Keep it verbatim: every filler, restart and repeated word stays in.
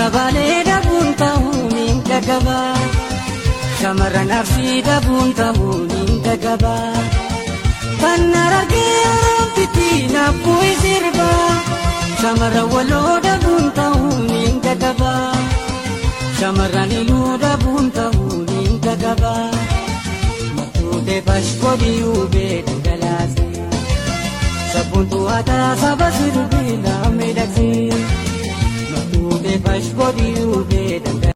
Gurrabaalee dhabuun ta'uun hin gagaba. Shamarran Arsii dhabuun ta'uun hin gagaba. Kan Harargee Oromitti naafuu sirba. Shamarran Walloo dhabuun ta'uun hin gagaba. Shamarran Iluu dhabuun ta'uun hin gagaba. Matuutee bashkoodii hubee dhangalaase. Sabboontuu aadaa saba sirbii na miidhagse. Matuutee bashkoodii hubee dhangalaase.